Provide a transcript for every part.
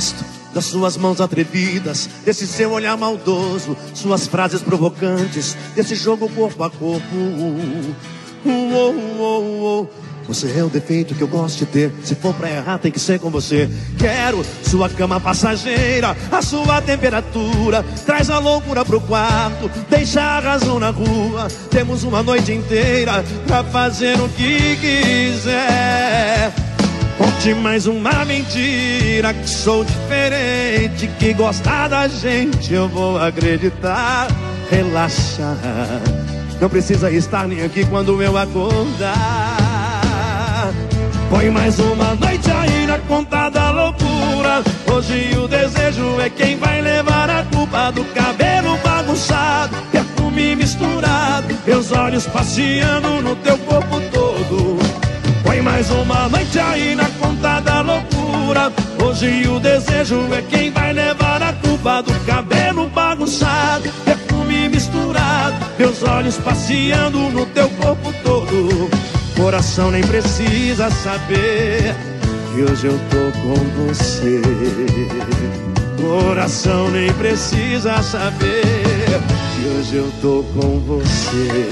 gosto das suas mãos atrevidas, desse seu olhar maldoso, suas frases provocantes, desse jogo corpo a corpo. Você é o defeito que eu gosto de ter. Se for pra errar tem que ser com você. Quero sua cama passageira, a sua temperatura. Traz a loucura pro quarto, deixa a razão na rua. Temos uma noite inteira pra fazer o que quiser. Conte mais uma mentira, que sou diferente, que gostar da gente eu vou acreditar. Relaxa, não precisa estar nem aqui quando eu acordar. Põe mais uma noite aí na conta da loucura. Hoje o desejo é quem vai levar a culpa do cabelo bagunçado, perfume misturado, meus olhos passeando no teu corpo todo. Põe mais uma noite aí na conta da loucura. Hoje o desejo é quem vai levar a culpa do cabelo bagunçado, perfume misturado, meus olhos passeando no teu corpo todo. Coração nem precisa saber que hoje eu tô com você. Coração nem precisa saber que hoje eu tô com você.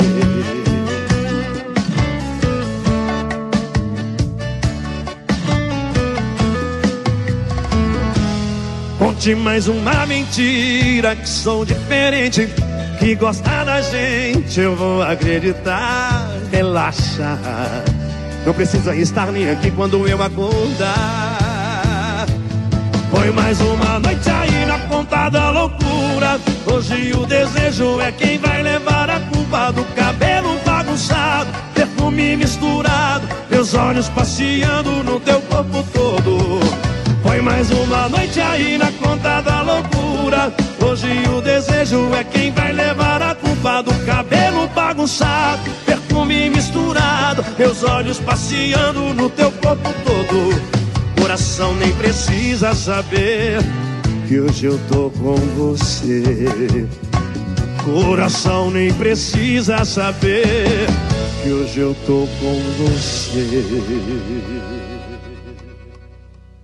Conte mais uma mentira, que sou diferente, que gosta da gente eu vou acreditar. Relaxa, não precisa estar nem aqui quando eu acordar. Põe mais uma noite aí na conta da loucura. Hoje o desejo é quem vai levar a culpa do cabelo bagunçado, perfume misturado, meus olhos passeando no teu corpo todo. Põe mais uma noite aí na conta da loucura. Hoje o desejo é quem vai levar a culpa do cabelo bagunçado, perfume misturado, meus olhos passeando no teu corpo todo. Coração nem precisa saber que hoje eu tô com você. Coração nem precisa saber que hoje eu tô com você.